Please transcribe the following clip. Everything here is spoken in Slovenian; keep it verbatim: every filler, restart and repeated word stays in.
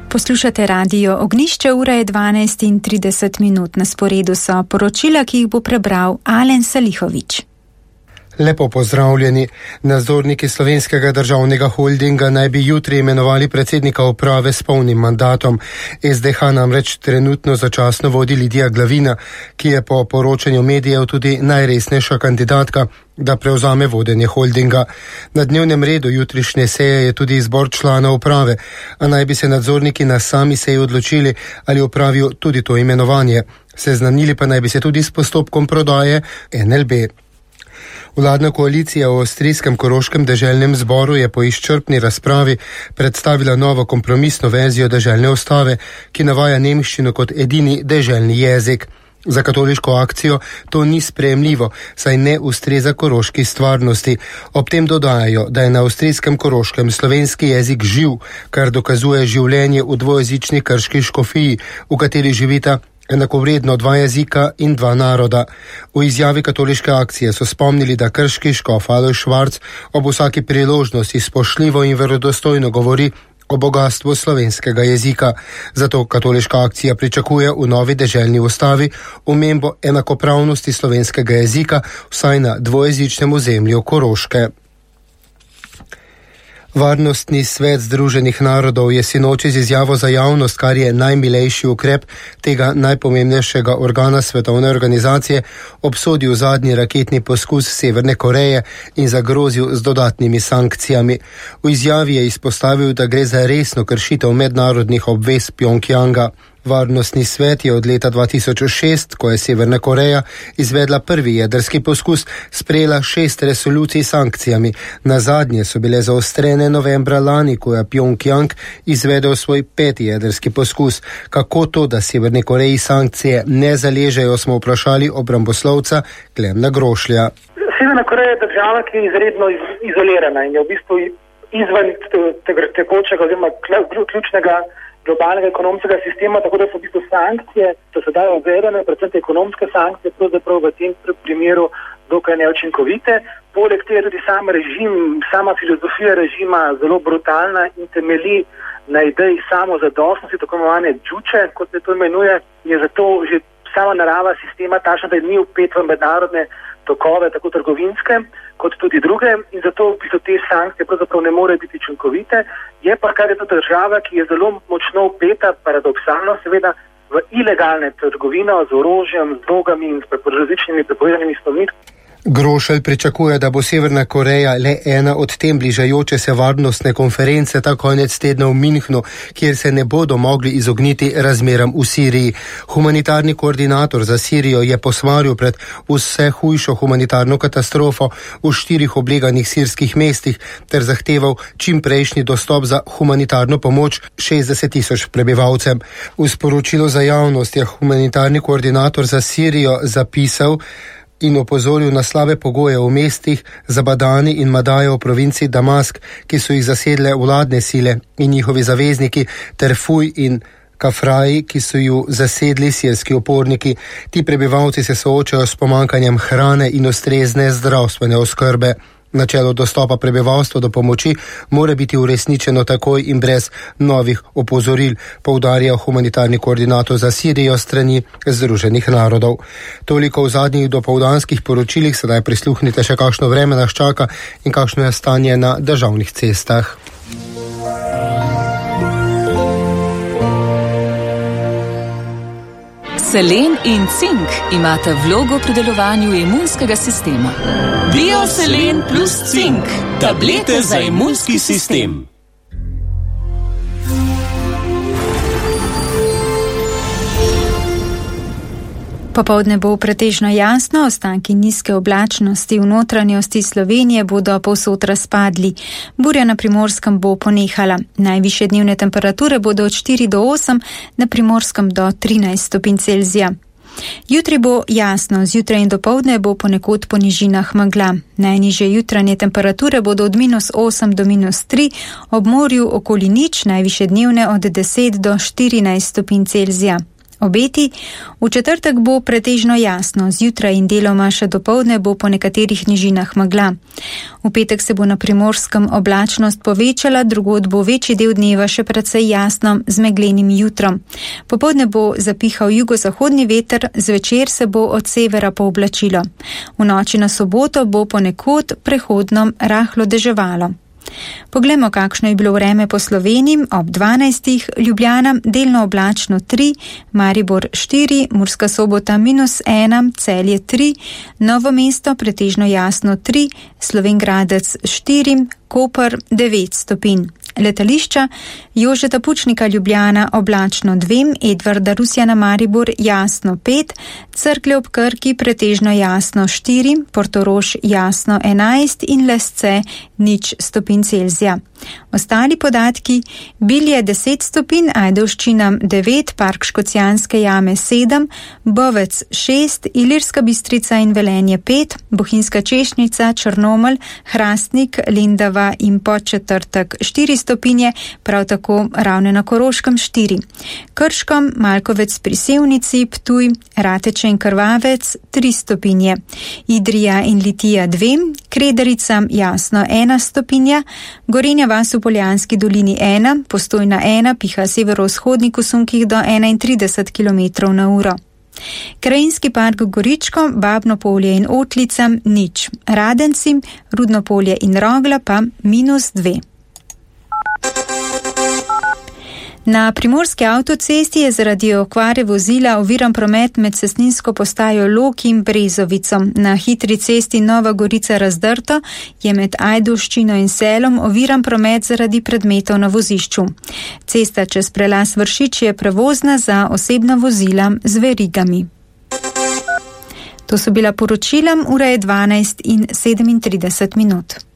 Poslušate radio Ognjišče, ura je dvanajst in trideset minut. Na sporedu so poročila, ki jih bo prebral Alen Salihovič. Lepo pozdravljeni. Nadzorniki Slovenskega državnega holdinga naj bi jutri imenovali predsednika uprave s polnim mandatom. S D H namreč trenutno začasno vodi Lidija Glavina, ki je po poročanju medijev tudi najresnejša kandidatka, da prevzame vodenje holdinga. Na dnevnem redu jutrišnje seje je tudi izbor člana uprave, a naj bi se nadzorniki na sami seji odločili, ali opravijo tudi to imenovanje. Seznanili pa naj bi se tudi s postopkom prodaje N L B. Vladna koalicija v avstrijskem Koroškem deželnem zboru je po izčrpni razpravi predstavila novo kompromisno verzijo deželne ustave, ki navaja nemščino kot edini deželni jezik. Za katoliško akcijo to ni sprejemljivo, saj ne ustreza koroški stvarnosti. Ob tem dodajajo, da je na avstrijskem Koroškem slovenski jezik živ, kar dokazuje življenje v dvojezični krški škofiji, v kateri živita enakovredno dva jezika in dva naroda. V izjavi katoliške akcije so spomnili, da krški škof Alojz Švarc ob vsaki priložnosti spoštljivo in verodostojno govori o bogastvu slovenskega jezika. Zato katoliška akcija pričakuje v novi deželni ustavi omembo enakopravnosti slovenskega jezika vsaj na dvojezičnem ozemlju Koroške. Varnostni svet Združenih narodov je sinoči z izjavo za javnost, kar je najmilejši ukrep tega najpomembnejšega organa svetovne organizacije, obsodil zadnji raketni poskus Severne Koreje in zagrozil z dodatnimi sankcijami. V izjavi je izpostavil, da gre za resno kršitev mednarodnih obvez Pjongjanga. Varnostni svet je od leta dva tisoč šest, ko je Severna Koreja izvedla prvi jedrski poskus, sprejela šest resolucij s sankcijami. Nazadnje so bile zaostrene novembra lani, ko je Pjongjang izvedel svoj peti jedrski poskus. Kako to, da Severni Koreji sankcije ne zaležejo, smo vprašali obramboslovca Klemna Grošlja. Severna Koreja je država, ki je izredno izolirana in je v bistvu izven tekočega oziroma ključnega globalnega ekonomskega sistema, tako da so v bistvu sankcije, to se dajo uvedene, predvsem te ekonomske sankcije, pravzaprav v tem primeru dokaj neučinkovite. Poleg tega tudi sam režim, sama filozofija režima zelo brutalna in temelji na ideji samozadostnosti, tako imenovane džuče, kot se to imenuje, je zato že sama narava sistema takšna, da ni vpet v mednarodne tokove, tako trgovinske, kot tudi druge, in zato v bistvu te sankcije pravzaprav ne more biti učinkovite. Je pa kar je to država, ki je zelo močno vpeta, paradoksalno seveda, v ilegalne trgovino z orožjem, z drogami in s različnimi prepovedanimi stvarmi. Grošelj pričakuje, da bo Severna Koreja le ena od tem bližajoče se varnostne konference ta konec tedna v Minhnu, kjer se ne bodo mogli izogniti razmeram v Siriji. Humanitarni koordinator za Sirijo je posvaril pred vse hujšo humanitarno katastrofo v štirih obleganih sirskih mestih ter zahteval čimprejšnji dostop za humanitarno pomoč šestdeset tisoč prebivalcem. V sporočilu za javnost je humanitarni koordinator za Sirijo zapisal in opozoril na slabe pogoje v mestih Zabadani in Madajo v provinci Damask, ki so jih zasedle vladne sile in njihovi zavezniki, ter Fuj in Kafraji, ki so ju zasedli sirski uporniki. Ti prebivalci se soočajo s pomankanjem hrane in ustrezne zdravstvene oskrbe. Načelo dostopa prebivalstva do pomoči mora biti uresničeno takoj in brez novih opozoril, poudarja humanitarni koordinator za Sirijo strani Združenih narodov. Toliko v zadnjih dopoldanskih poročilih, sedaj prisluhnite še kakšno vreme nas čaka in kakšno je stanje na državnih cestah. Selen in cink imata vlogo pri delovanju imunskega sistema. Bioselen plus cink, tablete za imunski sistem. Popoldne bo pretežno jasno, ostanki nizke oblačnosti v notranjosti Slovenije bodo povsod razpadli. Burja na Primorskem bo ponehala. Najvišje dnevne temperature bodo od štiri do osem, na Primorskem do trinajst stopinj Celzija. Jutri bo jasno, zjutraj in dopoldne bo ponekod po nižinah megla. Najnižje jutranje temperature bodo od minus osem do minus tri, ob morju okoli nič, najvišje dnevne od deset do štirinajst stopinj Celzija. Obeti: v četrtek bo pretežno jasno, zjutraj in deloma še dopoldne bo po nekaterih nižinah megla. V petek se bo na Primorskem oblačnost povečala, drugod bo večji del dneva še precej jasno z meglenim jutrom. Popoldne bo zapihal jugozahodni veter, zvečer se bo od severa pooblačilo. V noči na soboto bo ponekod prehodno rahlo deževalo. Poglejmo, kakšno je bilo vreme po Sloveniji. Ob dvanajstih Ljubljana delno oblačno tri, Maribor štiri, Murska Sobota minus ena, Celje tri, Novo mesto pretežno jasno tri, Slovenj Gradec štiri, Koper devet stopinj. Letališča: Jožeta Pučnika Ljubljana oblačno dve, Edvarda Rusjana Maribor jasno pet, Cerklje ob Krki pretežno jasno štiri, Portorož jasno enajst in Lesce nič stopinj Celzija. Ostali podatki: Bilje deset stopinj, Ajdovščina devet, Park Škocjanske jame sedem, Bovec šest, Ilirska Bistrica in Velenje pet, Bohinjska Češnjica, Črnomelj, Hrastnik, Lendava in Podčetrtek štiri stopinje, prav tako Ravne na Koroškem štiri. Krškom, Malkovec pri Sevnici, Ptuj, Rateče in Krvavec tri stopinje. Idrija in Litija dve, Krederica jasno ena stopinja, Gorenja vas v Poljanski dolini ena, Postojna ena, piha severovzhodnik v sunkih do enaintrideset kilometrov na uro. Krajinski park Goričko, Babno polje in Otlica nič, Radenci, Rudno polje in Rogla pa minus dve. Na primorski avtocesti je zaradi okvare vozila oviran promet med cestninsko postajo Log in Brezovico. Na hitri cesti Nova Gorica Razdrto je med Ajdovščino in Selom oviran promet zaradi predmetov na vozišču. Cesta čez prelaz Vršič je prevozna za osebna vozila z verigami. To so bila poročila, ura je dvanajst in sedemintrideset minut.